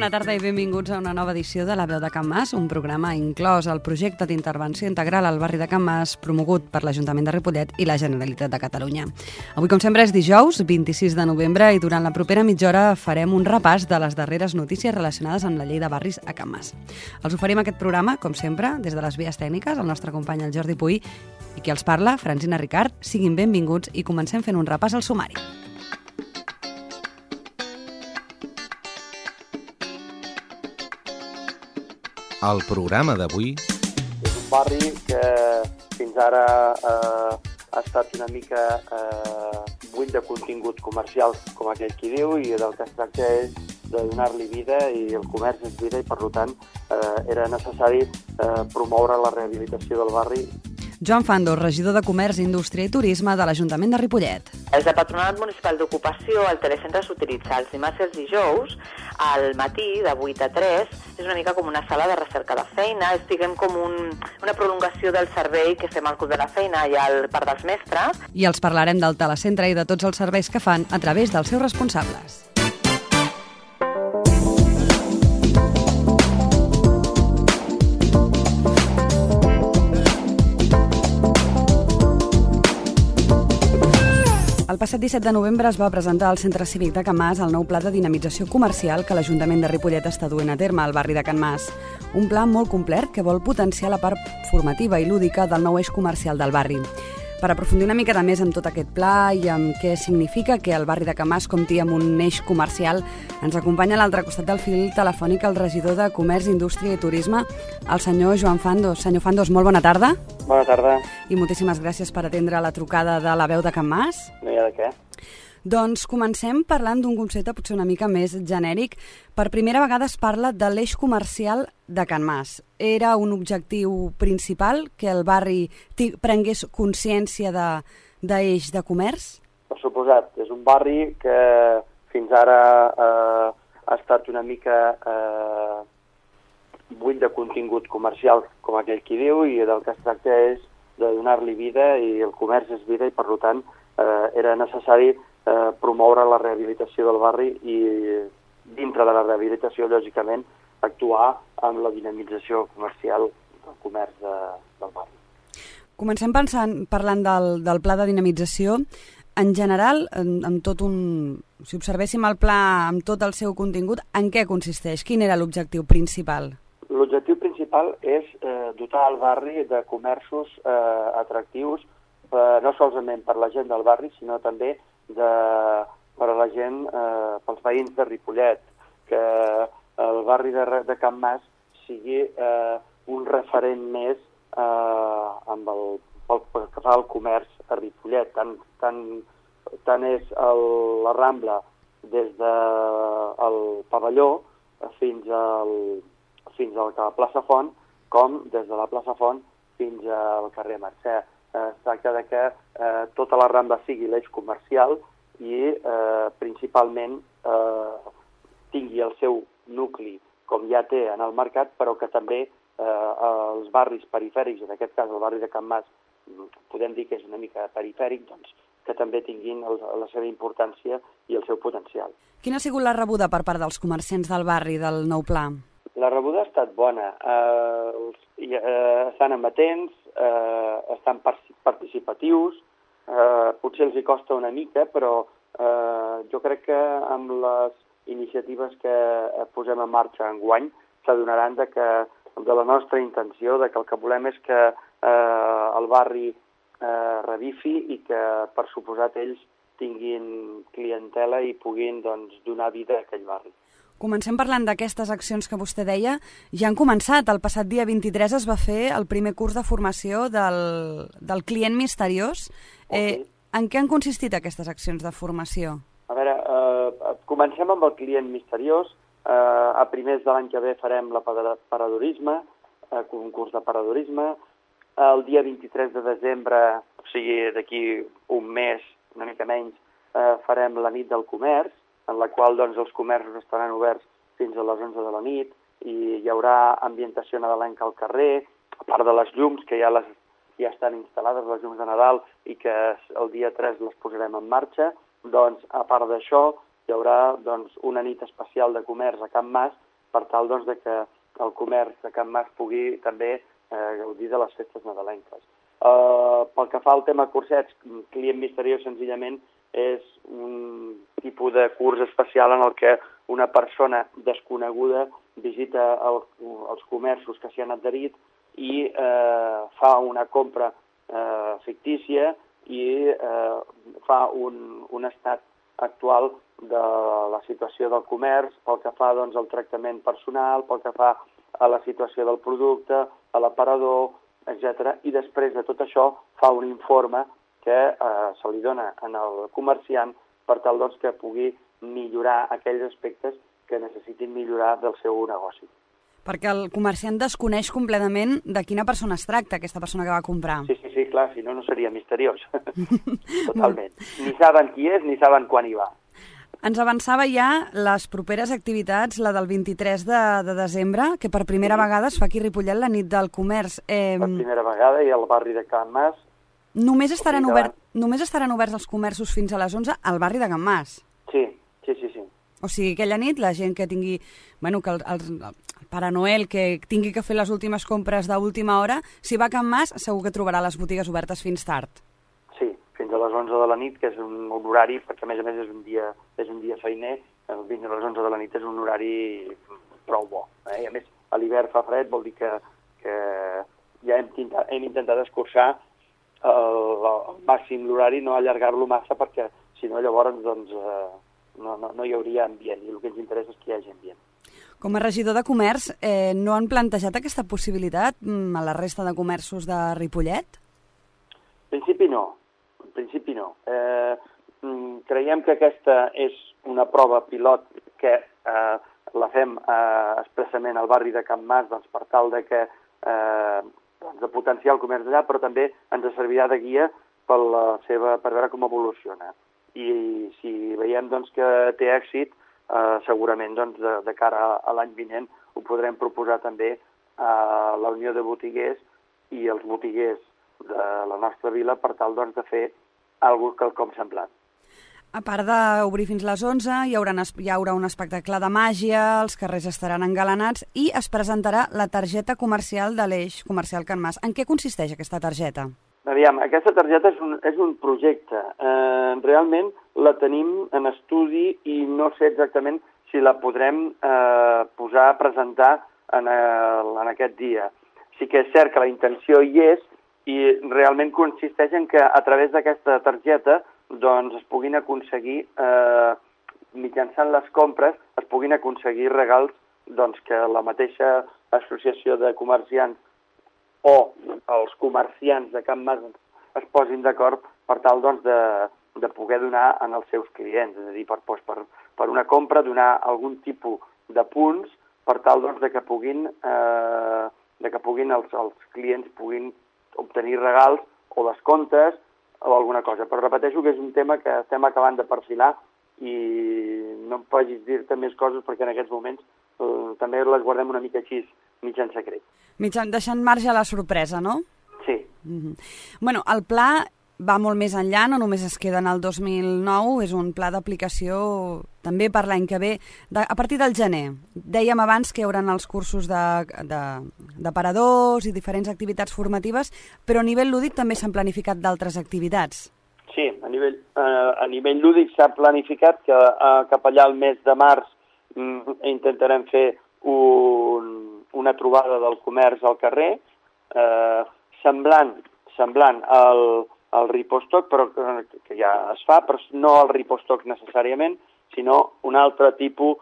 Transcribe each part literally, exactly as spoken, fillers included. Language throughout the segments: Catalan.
bona tarda i benvinguts a una nova edició de La Veu de Can Mas, un programa inclòs al projecte d'intervenció integral al barri de Can Mas promogut per l'Ajuntament de Ripollet i la Generalitat de Catalunya. Avui, com sempre, és dijous, vint-i-sis de novembre, i durant la propera mitja hora farem un repàs de les darreres notícies relacionades amb la llei de barris a Can Mas. Els oferim aquest programa, com sempre, des de les vies tècniques, el nostre company el Jordi Puy i qui els parla, Francina Ricard. Siguin benvinguts i comencem fent un repàs al sumari. El programa d'avui... És un barri que fins ara eh, ha estat una mica eh, buit de contingut comercial, com aquell qui diu, i del que es tracta és de donar-li vida, i el comerç és vida, i per tant eh, era necessari eh, promoure la rehabilitació del barri. Joan Fandos, regidor de Comerç, Indústria i Turisme de l'Ajuntament de Ripollet. Des del Patronat Municipal d'Ocupació, el telecentre s'utilitza els dimarts i els dijous, al matí, de vuit a tres, és una mica com una sala de recerca de feina, és, diguem, com un, una prolongació del servei que fem al Club de la Feina i al Parc dels Mestres. I els parlarem del telecentre i de tots els serveis que fan a través dels seus responsables. El passat disset de novembre es va presentar al Centre Cívic de Can Mas el nou pla de dinamització comercial que l'Ajuntament de Ripollet està duent a terme al barri de Can Mas. Un pla molt complet que vol potenciar la part formativa i lúdica del nou eix comercial del barri. Per aprofundir una mica més en tot aquest pla i amb què significa que el barri de Can Mas compti amb un eix comercial, ens acompanya a l'altre costat del fil telefònic el regidor de Comerç, Indústria i Turisme, el senyor Joan Fandos. Senyor Fandos, molt bona tarda. Bona tarda. I moltíssimes gràcies per atendre la trucada de La Veu de Can Mas. No hi ha de què. Doncs comencem parlant d'un concepte potser una mica més genèric. Per primera vegada es parla de l'eix comercial de Can Mas. Era un objectiu principal que el barri prengués consciència d'eix de, de comerç? Per suposat, és un barri que fins ara eh, ha estat una mica eh, buit de contingut comercial, com aquell qui diu, i del que es tracta és de donar-li vida, i el comerç és vida, i per tant eh, era necessari eh, promoure la rehabilitació del barri i, dintre de la rehabilitació, lògicament, actuar amb la dinamització comercial del comerç de, del barri. Comencem pensant, parlant del, del pla de dinamització. En general, en, en tot un, si observéssim el pla amb tot el seu contingut, en què consisteix? Quin era l'objectiu principal? L'objectiu principal és eh, dotar el barri de comerços eh, atractius, eh, no solament per la gent del barri, sinó també de, per a la gent, eh, pels veïns de Ripollet, que el barri de, de Can Mas sigui eh, un referent més eh, amb el, pel, pel que fa al comerç a Ripollet. Tant, tant, tant és el, la Rambla des del pavelló fins al fins a la plaça Font, com des de la plaça Font fins al carrer Mercè. Eh, es tracta de que eh, tota la Rambla sigui l'eix comercial i eh, principalment eh, tingui el seu nucli, com ja té en el mercat, però que també eh, els barris perifèrics, en aquest cas el barri de Can Mas, podem dir que és una mica perifèric, doncs, que també tinguin el, la seva importància i el seu potencial. Quina ha sigut la rebuda per part dels comerciants del barri del nou pla? La rebuda ha estat bona, eh, els, eh, estan amatents, eh, estan participatius, eh, potser els hi costa una mica, però eh, jo crec que amb les iniciatives que posem en marxa enguany s'adonaran de, que, de la nostra intenció, de que el que volem és que eh, el barri eh, revifi i que, per suposat, ells tinguin clientela i puguin doncs, donar vida a aquell barri. Comencem parlant d'aquestes accions que vostè deia. Ja han començat. El passat dia vint-i-tres es va fer el primer curs de formació del, del client misteriós. Eh, en què han consistit aquestes accions de formació? A veure, eh, comencem amb el client misteriós. Eh, a primers de l'any que ve farem la paradorisme, eh, un curs de paradorisme. El dia vint-i-tres de desembre, o sigui, d'aquí un mes, una mica menys, eh, farem la nit del comerç, en la qual doncs, els comerços estaran oberts fins a les onze de la nit i hi haurà ambientació nadalenca al carrer, a part de les llums que ja, les, ja estan instal·lades, les llums de Nadal, i que el dia tres les posarem en marxa. Doncs, a part d'això, hi haurà doncs, una nit especial de comerç a Can Mas per tal doncs, de que el comerç de Can Mas pugui també eh, gaudir de les festes nadalenques. Uh, pel que fa al tema cursets, Client Misteriós senzillament és un tipus de curs especial en el que una persona desconeguda visita el, els comerços que s'hi han adherit i eh, fa una compra eh, fictícia i eh, fa un, un estat actual de la situació del comerç, pel que fa doncs, al tractament personal, pel que fa a la situació del producte, a l'aparador, etcètera. I després de tot això fa un informe que eh, se li dona al comerciant per tal doncs, que pugui millorar aquells aspectes que necessitin millorar del seu negoci. Perquè el comerciant desconeix completament de quina persona es tracta, aquesta persona que va comprar. Sí, sí, sí, clar, si no, no seria misteriós. Totalment. Ni saben qui és, ni saben quan hi va. Ens avançava ja les properes activitats, la del vint-i-tres de, de desembre, que per primera vegada es fa aquí a Ripollet la nit del comerç. Eh, per primera vegada i al barri de Can Mas. Només estaran, obert, només estaran oberts els comerços fins a les onze al barri de Can Mas? Sí, sí, sí, sí. O sigui, aquella nit la gent que tingui, bueno, que el, el, el Pare Noel, que tingui que fer les últimes compres d'última hora, si va a Can Mas segur que trobarà les botigues obertes fins tard. Sí, fins a les onze de la nit, que és un, un horari, perquè a més a més és un dia, és un dia feiner, fins a les onze de la nit és un horari prou bo. Eh? I a més, a l'hivern fa fred, vol dir que, que ja hem, tintat, hem intentat escurçar el, el màxim l'horari, no allargar-lo massa, perquè si no llavors doncs, eh, no, no, no hi hauria ambient, i el que ens interessa és que hi hagi ambient. Com a regidor de comerç, eh, no han plantejat aquesta possibilitat mm, a la resta de comerços de Ripollet? En principi no. En principi no. Eh, creiem que aquesta és una prova pilot que eh, la fem eh, expressament al barri de Can Mas doncs, per tal de, que, eh, doncs, de potenciar el comerç d'allà, però també ens servirà de guia per, la seva, per veure com evoluciona. I si veiem doncs, que té èxit, eh, segurament doncs, de, de cara a, a l'any vinent ho podrem proposar també a la Unió de Botiguers i els botiguers de la nostra vila per tal doncs, de fer alguna cosa com semblant. A part d'obrir fins les onze, hi haurà, hi haurà un espectacle de màgia, els carrers estaran engalanats i es presentarà la targeta comercial de l'Eix Comercial Can Mas. En què consisteix aquesta targeta? Aviam, aquesta targeta és un, és un projecte. Eh, realment la tenim en estudi i no sé exactament si la podrem eh, posar a presentar en, el, en aquest dia. Sí que és cert que la intenció hi és i realment consisteix en que a través d'aquesta targeta doncs es puguin aconseguir, eh, mitjançant les compres, es puguin aconseguir regals doncs, que la mateixa associació de comerciants o els comerciants de Can Mas es posin d'acord per tal doncs, de, de poder donar als seus clients. És a dir, per, per, per una compra donar algun tipus de punts per tal doncs, de que puguin, eh, de que puguin els, els clients puguin obtenir regals o descomptes o alguna cosa. Però repeteixo que és un tema que estem acabant de perfilar i no em vagis dir-te més coses perquè en aquests moments eh, també les guardem una mica així, mig en secret. Mitjan, deixant marge a la sorpresa, no? Sí. Mm-hmm. Bueno, el pla va molt més enllà, no només es queda en el dos mil nou, és un pla d'aplicació també per l'any que ve, de, a partir del gener. Dèiem abans que hi haurà els cursos d'aparadors i diferents activitats formatives, però a nivell lúdic també s'han planificat d'altres activitats. Sí, a nivell, eh, a nivell lúdic s'ha planificat que eh, cap allà al mes de març mm, intentarem fer un, una trobada del comerç al carrer, eh, semblant, semblant al el Ripostoc, però que ja es fa, però no el Ripostoc necessàriament, sinó un altre tipus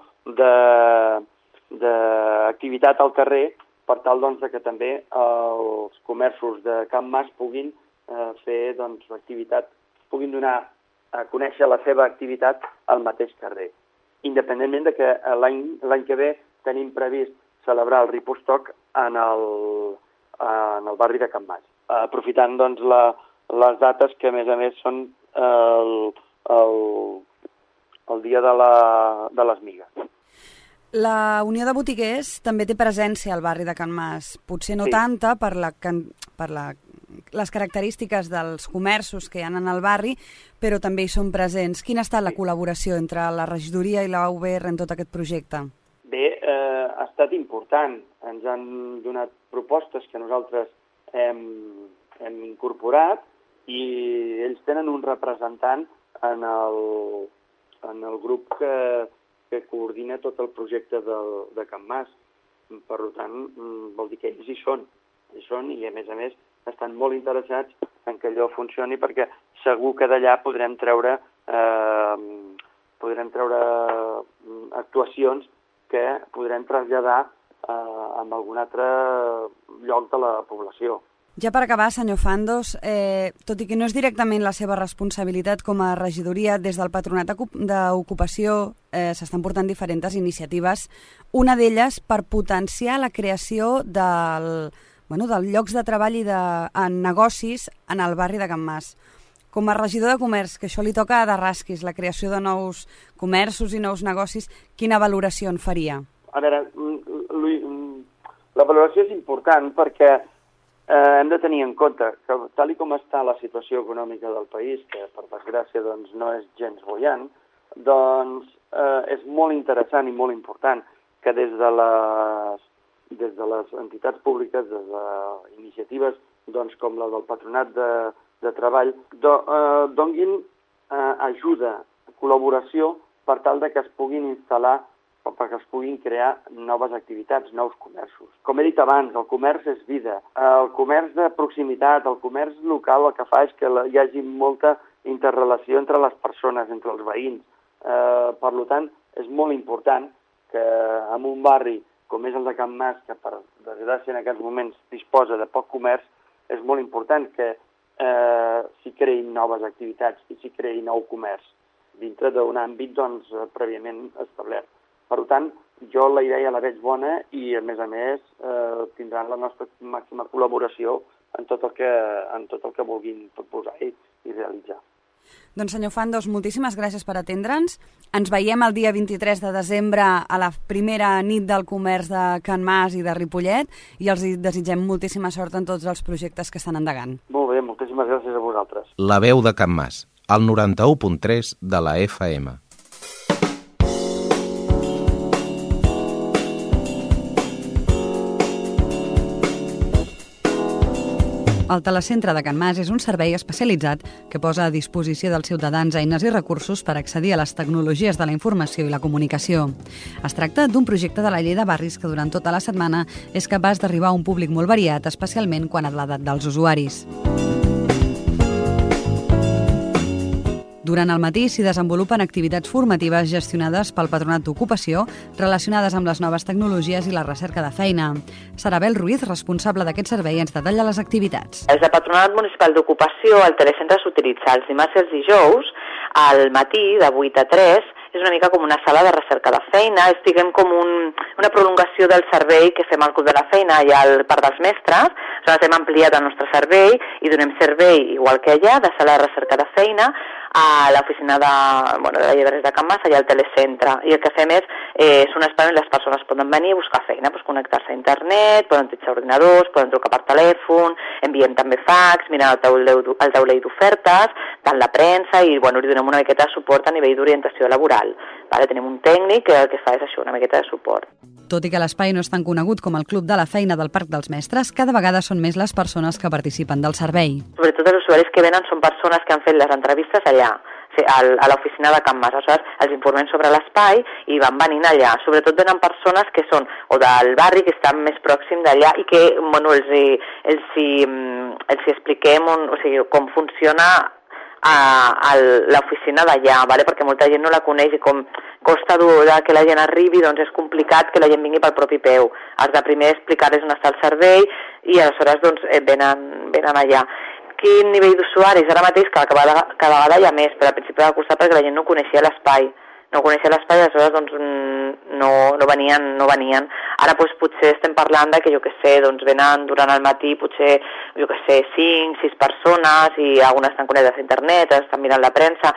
d'activitat al carrer per tal doncs, que també els comerços de Can Mas puguin eh, fer doncs, activitat, puguin donar a conèixer la seva activitat al mateix carrer. Independentment de que l'any que ve tenim previst celebrar el Ripostoc en el, en el barri de Can Mas, aprofitant doncs, la les dates que, a més a més, són el, el, el dia de, la, de les migues. La Unió de Botiguers també té presència al barri de Can Mas. Potser no sí. tanta per, la, per la, les característiques dels comerços que hi ha en el barri, però també hi són presents. Quina ha estat la col·laboració entre la regidoria i la U B R en tot aquest projecte? Bé, eh, ha estat important. Ens han donat propostes que nosaltres hem, hem incorporat i ells tenen un representant en el, en el grup que, que coordina tot el projecte del, de Can Mas. Per tant, vol dir que ells hi són, hi són i, a més a més, estan molt interessats en que allò funcioni perquè segur que d'allà podrem treure, eh, podrem treure actuacions que podrem traslladar eh, en algun altre lloc de la població. Ja per acabar, senyor Fandos, eh, tot i que no és directament la seva responsabilitat com a regidoria, des del Patronat d'Ocupació eh, s'estan portant diferents iniciatives, una d'elles per potenciar la creació del, bueno, dels llocs de treball i de en negocis en el barri de Can Mas. Com a regidor de comerç, que això li toca de rasquis, la creació de nous comerços i nous negocis, quina valoració en faria? A veure, la valoració és important perquè Eh, hem de tenir en compte que, tal i com està la situació econòmica del país, que per desgràcia doncs, no és gens bullent, doncs eh, és molt interessant i molt important que des de les, des de les entitats públiques, des d'iniciatives doncs, com la del Patronat de, de Treball, do, eh, donguin eh, ajuda, col·laboració per tal de que es puguin instal·lar perquè es puguin crear noves activitats, nous comerços. Com he dit abans, el comerç és vida. El comerç de proximitat, el comerç local, el que fa és que hi hagi molta interrelació entre les persones, entre els veïns. Eh, per tant, és molt important que en un barri com és el de Can Mas, que per desgràcia en aquests moments disposa de poc comerç, és molt important que eh, s'hi creïn noves activitats i s'hi creï nou comerç dintre d'un àmbit doncs, prèviament establert. Per tant, jo la idea la veig bona i, a més a més, eh, tindran la nostra màxima col·laboració en tot el que, en tot el que vulguin proposar i, i realitzar. Doncs, senyor Fandos, moltíssimes gràcies per atendre'ns. Ens veiem el dia vint-i-tres de desembre a la primera nit del comerç de Can Mas i de Ripollet i els desitgem moltíssima sort en tots els projectes que estan endegant. Molt bé, moltíssimes gràcies a vosaltres. La veu de Can Mas, al noranta-u punt tres de la F M. El Telecentre de Can Mas és un servei especialitzat que posa a disposició dels ciutadans eines i recursos per accedir a les tecnologies de la informació i la comunicació. Es tracta d'un projecte de la Llei de Barris que durant tota la setmana és capaç d'arribar a un públic molt variat, especialment quan a l'edat dels usuaris. Durant el matí s'hi desenvolupen activitats formatives gestionades pel Patronat d'Ocupació relacionades amb les noves tecnologies i la recerca de feina. Sarabel Ruiz, responsable d'aquest servei, ens detalla les activitats. Des del Patronat Municipal d'Ocupació, el telecentre s'utilitza els dimarts i els dijous al matí de vuit a tres. És una mica com una sala de recerca de feina, és diguem com un, una prolongació del servei que fem al Club de la Feina i al Parc dels Mestres. Aleshores hem ampliat el nostre servei i donem servei, igual que allà, de sala de recerca de feina a l'oficina de, bueno, de la Llei de Barris de Can Mas, allà al telecentre. I el que fem és, eh, és un espai on les persones poden venir a buscar feina, doncs connectar-se a internet, poden utilitzar ordinadors, poden trucar per telèfon, enviem també fax, miren el taulell, el taulell d'ofertes, tant la premsa i bueno, li donem una miqueta de suport a nivell d'orientació laboral. Vale, tenim un tècnic que el que fa és això, una miqueta de suport. Tot i que l'espai no és tan conegut com el Club de la Feina del Parc dels Mestres, cada vegada són més les persones que participen del servei. Sobretot els usuaris que venen són persones que han fet les entrevistes allà, a l'oficina de Can Mas. Aleshores, els informem sobre l'espai i van venint allà. Sobretot venen persones que són o del barri, que estan més pròxim d'allà i que bueno, els, hi, els, hi, els hi expliquem on, o sigui, com funciona a, a l'oficina d'allà, vale? Perquè molta gent no la coneix i com costa dur que la gent arribi, doncs és complicat que la gent vingui pel propi peu. Has de primer explicar-les on està el servei i aleshores doncs, venen, venen allà. Quin nivell d'usuaris? Ara mateix cada vegada, cada vegada hi ha més, però al principi va costar perquè la gent no coneixia l'espai. No coneixia l'espai, aleshores doncs, no, no, venien, no venien. Ara doncs, potser estem parlant de que, jo què sé, doncs, venen durant el matí potser, jo què sé, cinc, sis persones i algunes estan connectades a internet, estan mirant la premsa.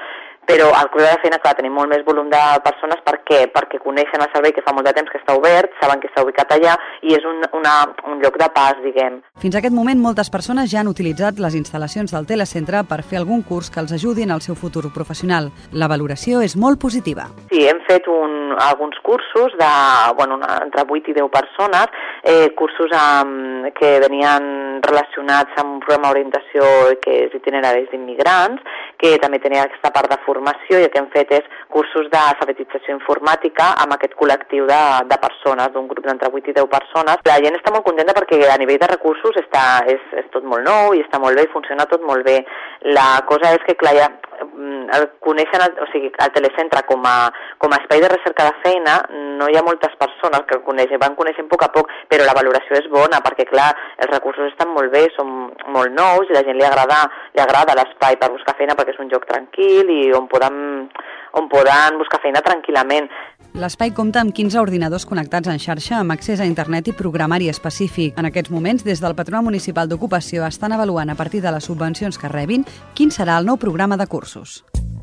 però al club de la feina, clar, tenim molt més volum de persones. Per què? Perquè coneixen el servei, que fa molt de temps que està obert, saben que està ubicat allà i és un, una, un lloc de pas, diguem. Fins a aquest moment, moltes persones ja han utilitzat les instal·lacions del telecentre per fer algun curs que els ajudi en el seu futur professional. La valoració és molt positiva. Sí, hem fet un, alguns cursos de, bueno, una, entre vuit i deu persones, eh, cursos amb, que venien relacionats amb un programa d'orientació que és itineraris d'immigrants, que també tenia aquesta part de formació, i el que hem fet és cursos d'alfabetització informàtica amb aquest col·lectiu de, de persones, d'un grup d'entre vuit i deu persones. La gent està molt contenta perquè a nivell de recursos està, és, és tot molt nou i està molt bé, i funciona tot molt bé. La cosa és que, clar, ja el coneixen, el, o sigui, el telecentre com a, com a espai de recerca de feina, no hi ha moltes persones que el coneixen, van coneixent a poc a poc, però la valoració és bona perquè, clar, els recursos estan molt bé, són molt nous i la gent li agrada, li agrada l'espai per buscar feina perquè és un lloc tranquil i on poden, on poden buscar feina tranquil·lament. L'espai compta amb quinze ordinadors connectats en xarxa amb accés a internet i programari específic. En aquests moments, des del Patronat Municipal d'Ocupació estan avaluant a partir de les subvencions que rebin quin serà el nou programa de cursos.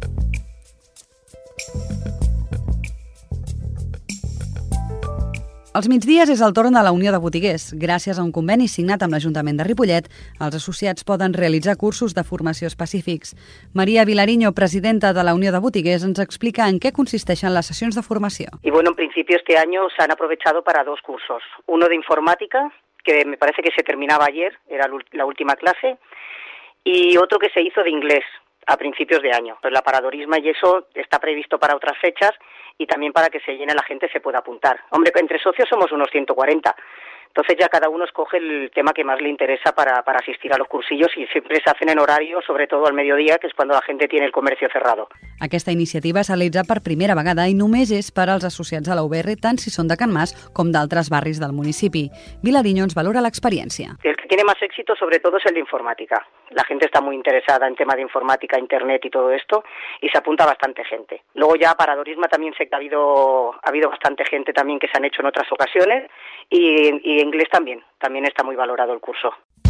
Els migdies és el torn de la Unió de Botiguers. Gràcies a un conveni signat amb l'Ajuntament de Ripollet, els associats poden realitzar cursos de formació específics. María Vilariño, presidenta de la Unió de Botiguers, ens explica en qué consisteixen las sesiones de formación. Y bueno, en principio este año se han aprovechado para dos cursos. Uno de informática, que me parece que se terminaba ayer, era la última clase, y otro que se hizo de inglés a principios de año. Pues la paradorisma y eso está previsto para otras fechas y también para que se llene la gente se pueda apuntar. Hombre, entre socios somos unos ciento cuarenta. Entonces ya cada uno escoge el tema que más le interesa para, para asistir a los cursillos i sempre se hacen en horario, sobre todo al mediodía, que es cuando la gente tiene el comercio cerrado. Aquesta iniciativa s'ha realitzat per primera vegada i només és per als associats a la U B R, tant si són de Can Mas com d'altres barris del municipi. Vilariño ens valora l'experiència. El que tiene más éxito sobre todo es el de informática. La gente está muy interesada en tema de informática, internet y todo esto, y se apunta bastante gente. Luego ya para Dorisma también sé que ha habido, ha habido bastante gente también que se han hecho en otras ocasiones, y, y inglés también, también está muy valorado el curso.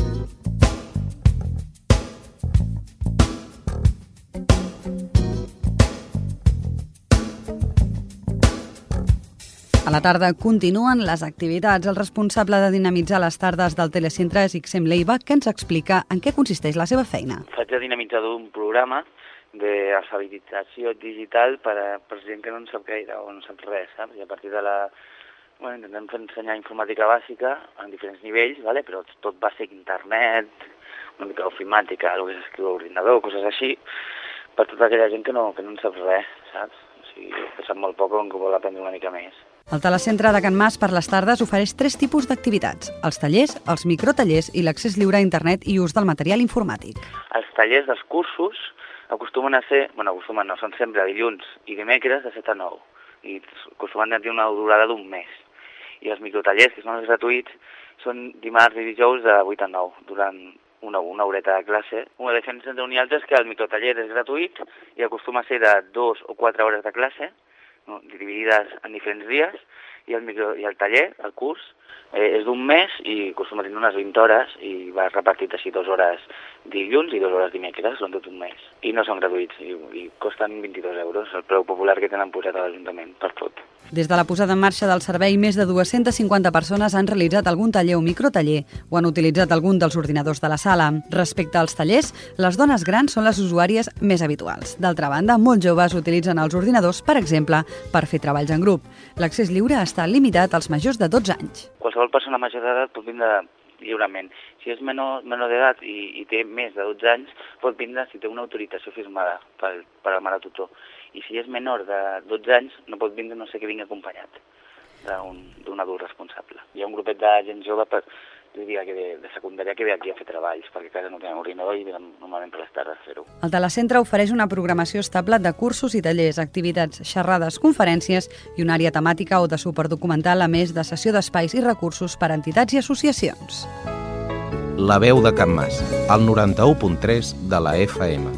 A la tarda continuen les activitats. El responsable de dinamitzar les tardes del telecentre és Ixem Leiva, que ens explica en què consisteix la seva feina. Faig de dinamitzador d'un programa d'alfabetització digital per a, per gent que no en sap gaire o no sap res, saps? I a partir de la... Bueno, intentem fer ensenyar informàtica bàsica en diferents nivells, ¿vale? Però tot bàsic, internet, una mica d'ofimàtica, el que s'escriu a l'ordinador, coses així, per tota aquella gent que no, que no en sap res, saps? O sigui, que sap molt poc o que vol aprendre una mica més. El telecentre de Can Mas per les tardes ofereix tres tipus d'activitats: els tallers, els microtallers i l'accés lliure a internet i ús del material informàtic. Els tallers dels cursos acostumen a ser, bueno, acostumen no, són sempre dilluns i dimecres de set a nou, i acostumen a tenir una durada d'un mes. I els microtallers, que són els gratuïts, són dimarts i dijous de vuit a nou, durant una, una horeta de classe. Una diferència entre un i altre és que el microtaller és gratuït i acostuma a ser de dos o quatre hores de classe, no, dividides en diferents dies, i el, micro, i el taller, el curs, eh, és d'un mes i acostuma a tenir unes vint hores i va repartit així dues hores dilluns i dues hores dimecres, són tot un mes. I no són gratuïts i, i costen vint-i-dos euros, el preu popular que tenen posat a l'Ajuntament per tot. Des de la posada en marxa del servei, més de dues-centes cinquanta persones han realitzat algun taller o microtaller o han utilitzat algun dels ordinadors de la sala. Respecte als tallers, les dones grans són les usuàries més habituals. D'altra banda, molts joves utilitzen els ordinadors, per exemple, per fer treballs en grup. L'accés lliure està limitat als majors de dotze anys. Qualsevol persona major d'edat pot vindre lliurement. Si és menor, menor d'edat i, i té més de dotze anys, pot vindre si té una autorització firmada per, per al mare tutor. I si és menor de dotze anys, no pot vindre, no sé que vingui acompanyat d'un adult responsable. Hi ha un grupet de gent jove per, diria que de, de secundària que ve aquí a fer treballs, perquè a casa no tenen ordinador i venen normalment per les tardes a fer-ho. El telecentre ofereix una programació estable de cursos i tallers, activitats, xerrades, conferències i una àrea temàtica o de suport documental, a més de sessió d'espais i recursos per a entitats i associacions. La veu de Can Mas, al noranta-u punt tres de la F M.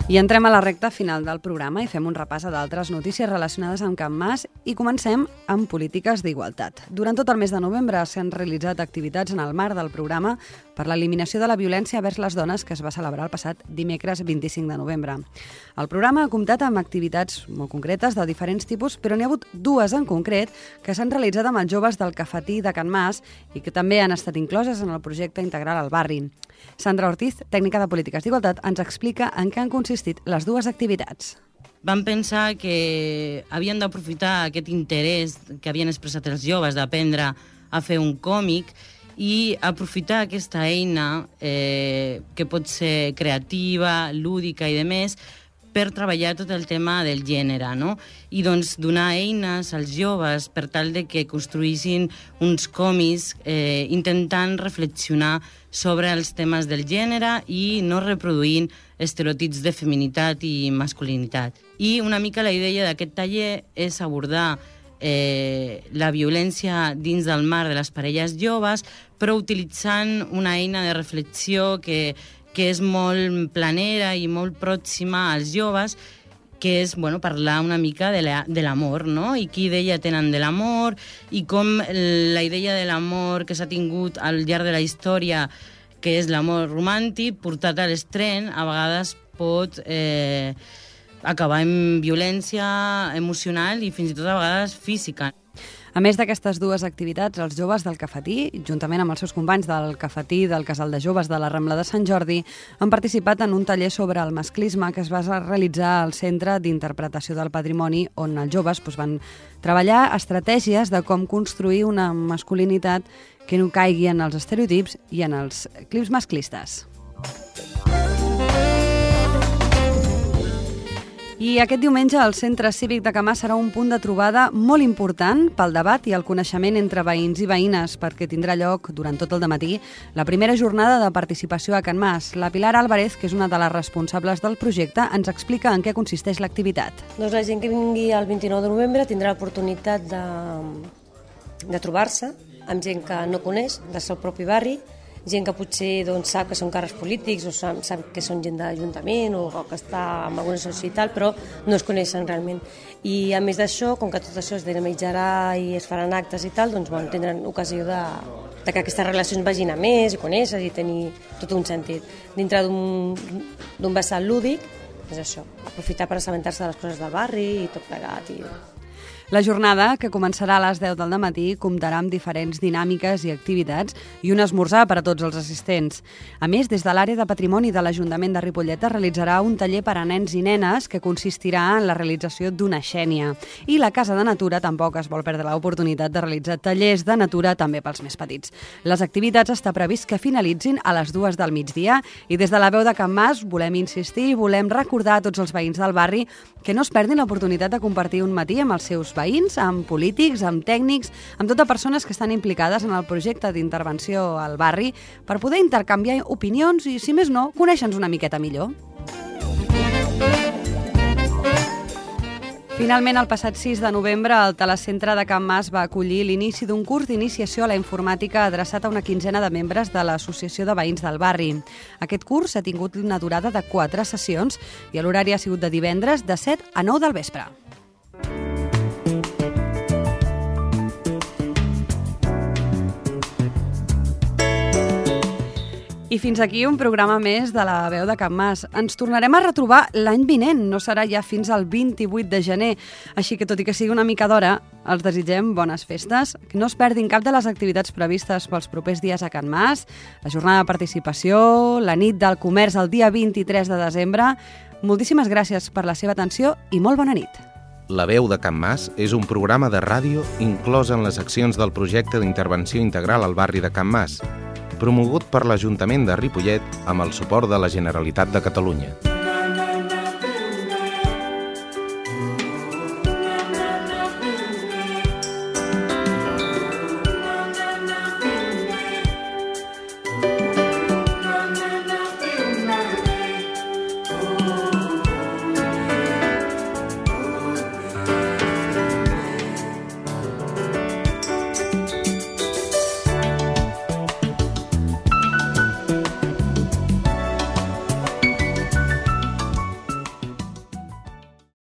I entrem a la recta final del programa i fem un repàs a d'altres notícies relacionades amb Can Mas i comencem amb polítiques d'igualtat. Durant tot el mes de novembre s'han realitzat activitats en el marc del programa per l'eliminació de la violència vers les dones que es va celebrar el passat dimecres vint-i-cinc de novembre. El programa ha comptat amb activitats molt concretes de diferents tipus, però n'hi ha hagut dues en concret que s'han realitzat amb els joves del Cafetí de Can Mas i que també han estat incloses en el projecte integral al barri. Sandra Ortiz, tècnica de polítiques d'igualtat, ens explica en què han consistit les dues activitats. Vam pensar que havien d'aprofitar aquest interès que havien expressat els joves d'aprendre a fer un còmic i aprofitar aquesta eina eh, que pot ser creativa, lúdica i demés per treballar tot el tema del gènere, no? I doncs donar eines als joves per tal de que construïssin uns còmics eh, intentant reflexionar sobre els temes del gènere i no reproduint estereotips de feminitat i masculinitat. I una mica la idea d'aquest taller és abordar eh, la violència dins del marc de les parelles joves, però utilitzant una eina de reflexió que que és molt planera i molt pròxima als joves, que és bueno, parlar una mica de l'amor, la, no? I quina idea tenen de l'amor, i com la idea de l'amor que s'ha tingut al llarg de la història, que és l'amor romàntic, portat a l'extrem, a vegades pot eh, acabar en violència emocional i fins i tot a vegades física. A més d'aquestes dues activitats, els joves del Cafetí, juntament amb els seus companys del Cafetí del Casal de Joves de la Rambla de Sant Jordi, han participat en un taller sobre el masclisme que es va realitzar al Centre d'Interpretació del Patrimoni, on els joves doncs, van treballar estratègies de com construir una masculinitat que no caigui en els estereotips i en els clips masclistes. I aquest diumenge el Centre Cívic de Can Mas serà un punt de trobada molt important pel debat i el coneixement entre veïns i veïnes, perquè tindrà lloc durant tot el dematí la primera jornada de participació a Can Mas. La Pilar Álvarez, que és una de les responsables del projecte, ens explica en què consisteix l'activitat. Doncs la gent que vingui el vint-i-nou de novembre tindrà l'oportunitat de, de trobar-se amb gent que no coneix, del seu propi barri, gent que potser doncs, sap que són càrrecs polítics o sap, sap que són gent d'Ajuntament o, o que està en alguna associació i tal, però no es coneixen realment. I a més d'això, com que tot això es dinamitzarà i es faran actes i tal, doncs bueno, tindran ocasió de, de que aquestes relacions vagin a més i conèixer i tenir tot un sentit. Dintre d'un vessant lúdic, és això, aprofitar per assabentar-se de les coses del barri i tot plegat i... La jornada, que començarà a les deu del matí, comptarà amb diferents dinàmiques i activitats i un esmorzar per a tots els assistents. A més, des de l'àrea de patrimoni de l'Ajuntament de Ripollet es realitzarà un taller per a nens i nenes que consistirà en la realització d'una xènia. I la Casa de Natura tampoc es vol perdre l'oportunitat de realitzar tallers de natura també pels més petits. Les activitats està previst que finalitzin a les dues del migdia i des de la veu de Can Mas volem insistir i volem recordar a tots els veïns del barri que no es perdin l'oportunitat de compartir un matí amb els seus veïns, amb polítics, amb tècnics, amb totes persones que estan implicades en el projecte d'intervenció al barri per poder intercanviar opinions i, si més no, conèixer-nos una miqueta millor. Finalment, el passat sis de novembre, el Telecentre de Can Mas va acollir l'inici d'un curs d'iniciació a la informàtica adreçat a una quinzena de membres de l'Associació de Veïns del Barri. Aquest curs ha tingut una durada de quatre sessions i l'horari ha sigut de divendres de set a nou del vespre. I fins aquí un programa més de la veu de Can Mas. Ens tornarem a retrobar l'any vinent, no serà ja fins al vint-i-vuit de gener. Així que, tot i que sigui una mica d'hora, els desitgem bones festes, que no es perdin cap de les activitats previstes pels propers dies a Can Mas, la jornada de participació, la nit del comerç el dia vint-i-tres de desembre. Moltíssimes gràcies per la seva atenció i molt bona nit. La veu de Can Mas és un programa de ràdio inclòs en les accions del projecte d'intervenció integral al barri de Can Mas, promogut per l'Ajuntament de Ripollet amb el suport de la Generalitat de Catalunya.